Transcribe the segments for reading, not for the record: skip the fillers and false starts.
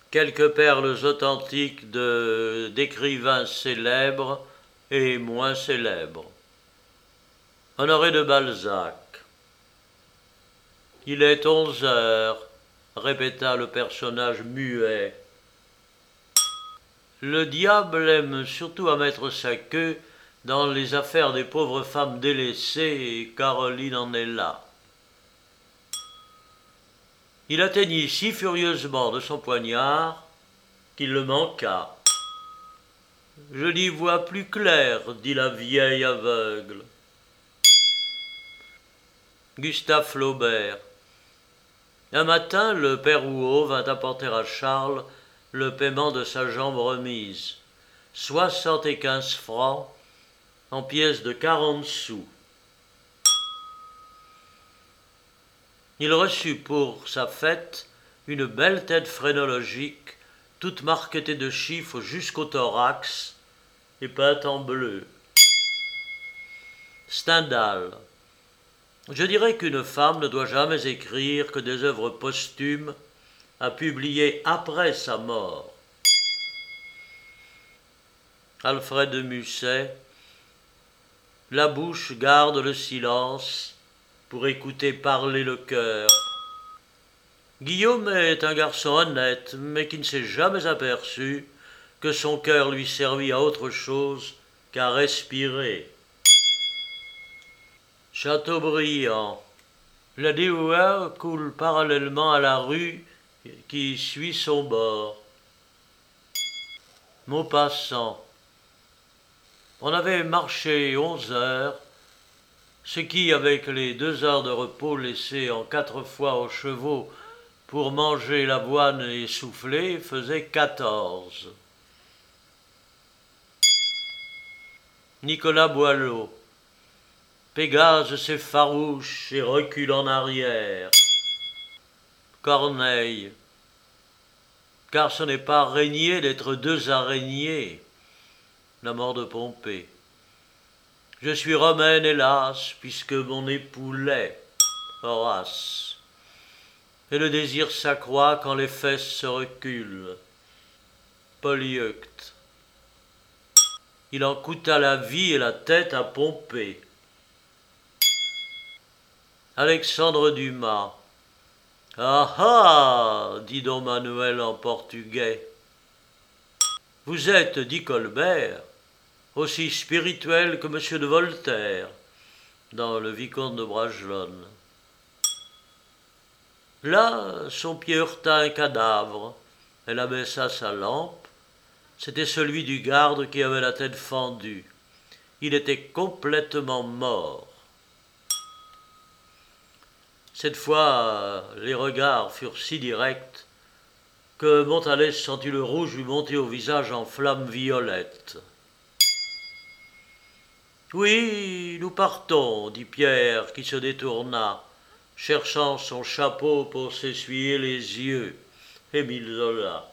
quelques perles authentiques d'écrivains célèbres et moins célèbres. Honoré de Balzac. Il est 11 heures, répéta le personnage muet. Le diable aime surtout à mettre sa queue dans les affaires des pauvres femmes délaissées, et Caroline en est là. Il atteignit si furieusement de son poignard qu'il le manqua. « Je n'y vois plus clair, dit la vieille aveugle. » Gustave Flaubert. Un matin, le père Rouault vint apporter à Charles le paiement de sa jambe remise, 75 francs en pièces de 40 sous. Il reçut pour sa fête une belle tête phrénologique, toute marquetée de chiffres jusqu'au thorax et peinte en bleu. Stendhal. Je dirais qu'une femme ne doit jamais écrire que des œuvres posthumes à publier après sa mort. Alfred de Musset. La bouche garde le silence pour écouter parler le cœur. Guillaume est un garçon honnête, mais qui ne s'est jamais aperçu que son cœur lui servit à autre chose qu'à respirer. Chateaubriand. La Dioua coule parallèlement à la rue qui suit son bord. Maupassant. On avait marché 11 heures, ce qui, avec les 2 heures de repos laissées en 4 fois aux chevaux pour manger l'avoine et souffler, faisait 14. Nicolas Boileau. Pégase s'effarouche et recule en arrière. Corneille. Car ce n'est pas régner d'être 2 araignées. La mort de Pompée. Je suis romaine, hélas, puisque mon époux l'est. Horace. Et le désir s'accroît quand les fesses se reculent. Polyeucte. Il en coûta la vie et la tête à Pompée. Alexandre Dumas. Ah ah, dit don Manuel en portugais. Vous êtes, dit Colbert, aussi spirituel que M. de Voltaire, dans le Vicomte de Bragelonne. Là, son pied heurta un cadavre. Elle abaissa sa lampe. C'était celui du garde qui avait la tête fendue. Il était complètement mort. Cette fois, les regards furent si directs que Montalès sentit le rouge lui monter au visage en flammes violettes. « Oui, nous partons, dit Pierre qui se détourna, cherchant son chapeau pour s'essuyer les yeux. Émile Zola.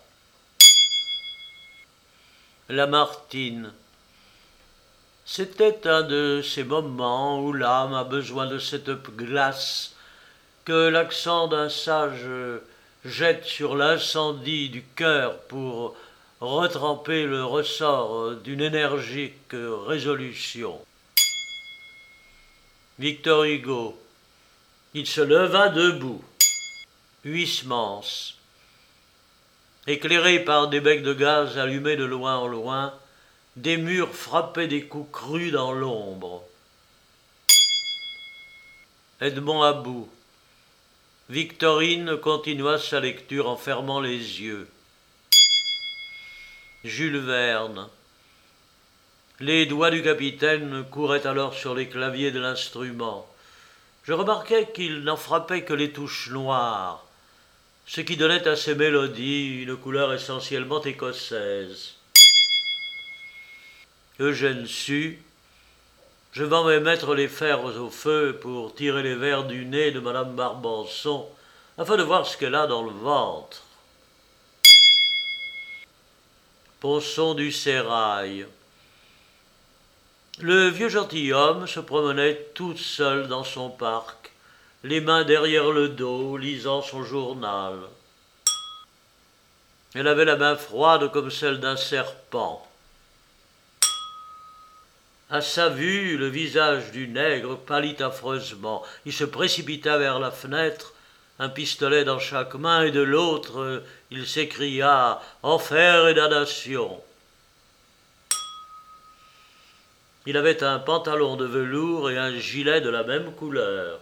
Lamartine. C'était un de ces moments où l'âme a besoin de cette glace que l'accent d'un sage jette sur l'incendie du cœur pour retremper le ressort d'une énergique résolution. Victor Hugo. Il se leva debout. Huysmans. Éclairés par des becs de gaz allumés de loin en loin, des murs frappaient des coups crus dans l'ombre. Edmond About. Victorine continua sa lecture en fermant les yeux. Jules Verne. Les doigts du capitaine couraient alors sur les claviers de l'instrument. Je remarquai qu'il n'en frappait que les touches noires, ce qui donnait à ces mélodies une couleur essentiellement écossaise. Eugène Sue. Je vais mettre les fers au feu pour tirer les vers du nez de Madame Barbançon, afin de voir ce qu'elle a dans le ventre. Ponson du Sérail. Le vieux gentilhomme se promenait tout seul dans son parc, les mains derrière le dos, lisant son journal. Elle avait la main froide comme celle d'un serpent. À sa vue, le visage du nègre pâlit affreusement. Il se précipita vers la fenêtre, un pistolet dans chaque main, et de l'autre, il s'écria « Enfer et damnation !» Il avait un pantalon de velours et un gilet de la même couleur.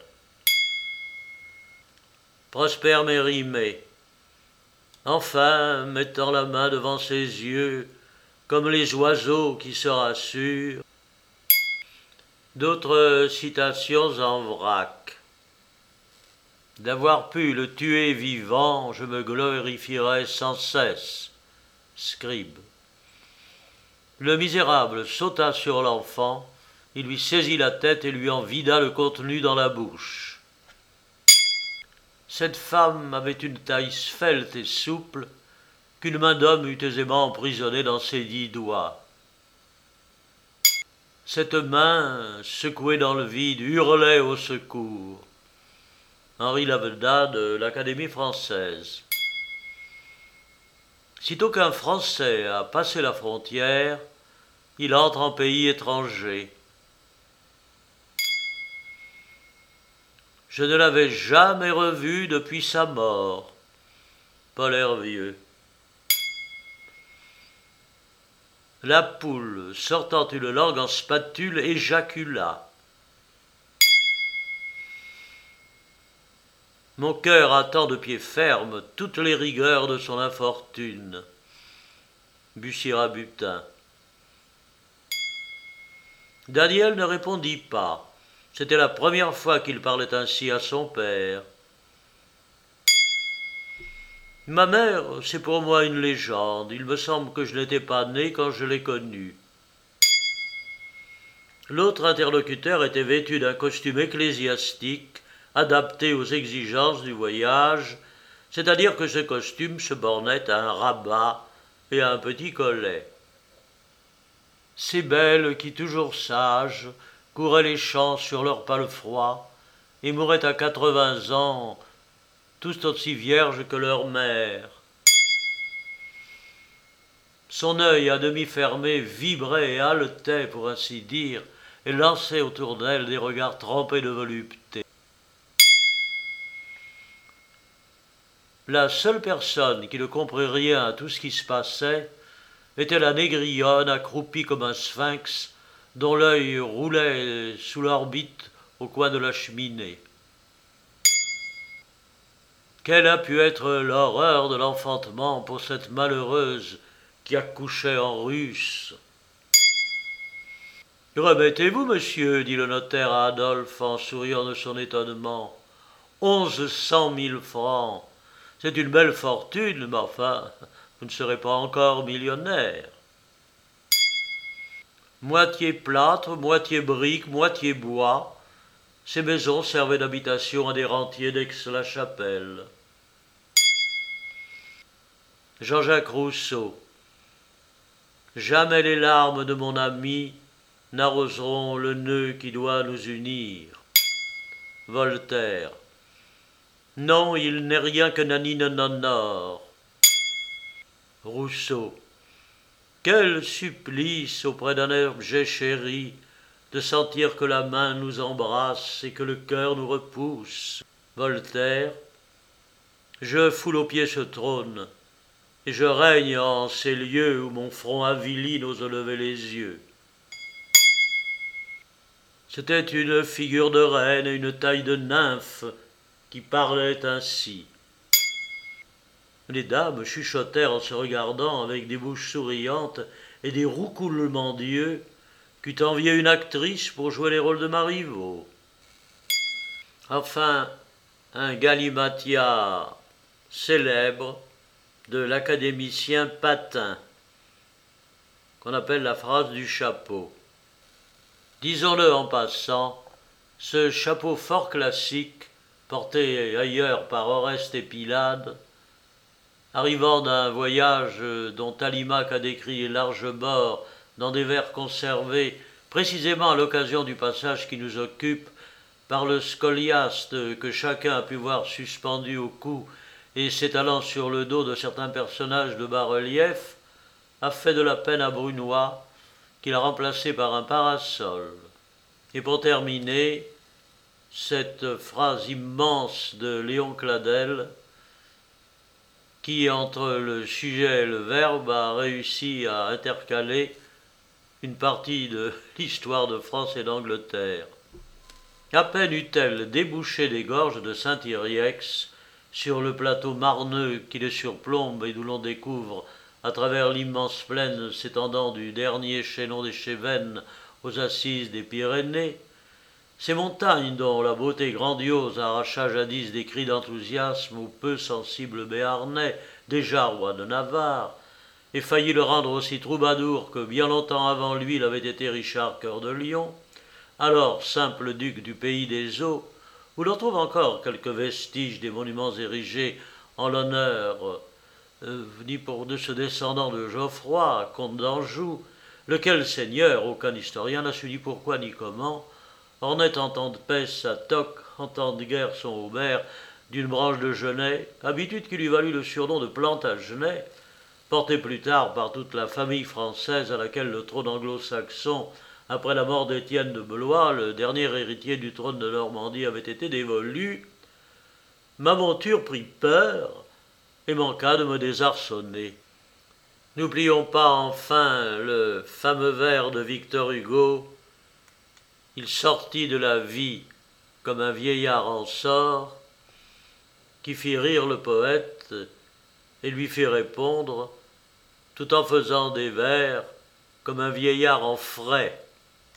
Prosper Mérimée, enfin, mettant la main devant ses yeux, comme les oiseaux qui se rassurent. D'autres citations en vrac. D'avoir pu le tuer vivant, je me glorifierai sans cesse. Scribe. Le misérable sauta sur l'enfant, il lui saisit la tête et lui en vida le contenu dans la bouche. Cette femme avait une taille svelte et souple qu'une main d'homme eût aisément emprisonnée dans ses 10 doigts. Cette main, secouée dans le vide, hurlait au secours. Henri Laveda de l'Académie française. Sitôt qu'un Français a passé la frontière, il entre en pays étranger. Je ne l'avais jamais revu depuis sa mort. Paul Hervieux. La poule, sortant une langue en spatule, éjacula. Mon cœur attend de pied ferme toutes les rigueurs de son infortune. Bussy-Rabutin. Daniel ne répondit pas. C'était la première fois qu'il parlait ainsi à son père. Ma mère, c'est pour moi une légende. Il me semble que je n'étais pas né quand je l'ai connue. L'autre interlocuteur était vêtu d'un costume ecclésiastique, adapté aux exigences du voyage, c'est-à-dire que ce costume se bornait à un rabat et à un petit collet. Ces belles qui, toujours sages, couraient les champs sur leur palefroid et mouraient à 80 ans, tous aussi vierges que leur mère. Son œil à demi fermé vibrait et haletait, pour ainsi dire, et lançait autour d'elle des regards trempés de volupté. La seule personne qui ne comprit rien à tout ce qui se passait était la négrillonne accroupie comme un sphinx, dont l'œil roulait sous l'orbite au coin de la cheminée. Quelle a pu être l'horreur de l'enfantement pour cette malheureuse qui accouchait en russe? « Remettez-vous, monsieur, dit le notaire à Adolphe en souriant de son étonnement. 1100 000 francs. C'est une belle fortune, mais enfin, vous ne serez pas encore millionnaire. Moitié plâtre, moitié brique, moitié bois, ces maisons servaient d'habitation à des rentiers d'Aix-la-Chapelle. Jean-Jacques Rousseau. Jamais les larmes de mon ami n'arroseront le nœud qui doit nous unir. Voltaire. Non, il n'est rien que Nanine Nonore. Rousseau. Quel supplice auprès d'un objet chéri de sentir que la main nous embrasse et que le cœur nous repousse. Voltaire. Je foule aux pieds ce trône, et je règne en ces lieux où mon front avili n'ose lever les yeux. C'était une figure de reine et une taille de nymphe qui parlait ainsi. Les dames chuchotèrent en se regardant avec des bouches souriantes et des roucoulements d'yeux qu'eût envié une actrice pour jouer les rôles de Marivaux. Enfin, un galimatia célèbre de l'académicien Patin, qu'on appelle la phrase du chapeau. Disons-le en passant, ce chapeau fort classique, porté ailleurs par Oreste et Pylade, arrivant d'un voyage dont Tallimaque a décrit les larges bords dans des vers conservés précisément à l'occasion du passage qui nous occupe par le scoliaste que chacun a pu voir suspendu au cou et s'étalant sur le dos de certains personnages de bas-relief, a fait de la peine à Brunois, qu'il a remplacé par un parasol. Et pour terminer, cette phrase immense de Léon Cladel, qui, entre le sujet et le verbe, a réussi à intercaler une partie de l'histoire de France et d'Angleterre. À peine eut-elle débouché des gorges de Saint-Yrieix, sur le plateau marneux qui les surplombe et d'où l'on découvre, à travers l'immense plaine s'étendant du dernier chaînon des Cévennes aux assises des Pyrénées, ces montagnes dont la beauté grandiose arracha jadis des cris d'enthousiasme aux peu sensibles Béarnais, déjà rois de Navarre, et faillit le rendre aussi troubadour que bien longtemps avant lui l'avait été Richard Cœur de Lion, alors simple duc du pays des eaux, où l'on trouve encore quelques vestiges des monuments érigés en l'honneur de ce descendant de Geoffroy, comte d'Anjou, lequel seigneur, aucun historien n'a su ni pourquoi ni comment, ornait en temps de paix sa toque, en temps de guerre son haubert, d'une branche de genêt, habitude qui lui valut le surnom de Plantagenet, porté plus tard par toute la famille française à laquelle le trône anglo-saxon, après la mort d'Étienne de Blois, le dernier héritier du trône de Normandie, avait été dévolu, ma monture prit peur et manqua de me désarçonner. N'oublions pas enfin le fameux vers de Victor Hugo. Il sortit de la vie comme un vieillard en sort, qui fit rire le poète et lui fit répondre, tout en faisant des vers comme un vieillard en frais.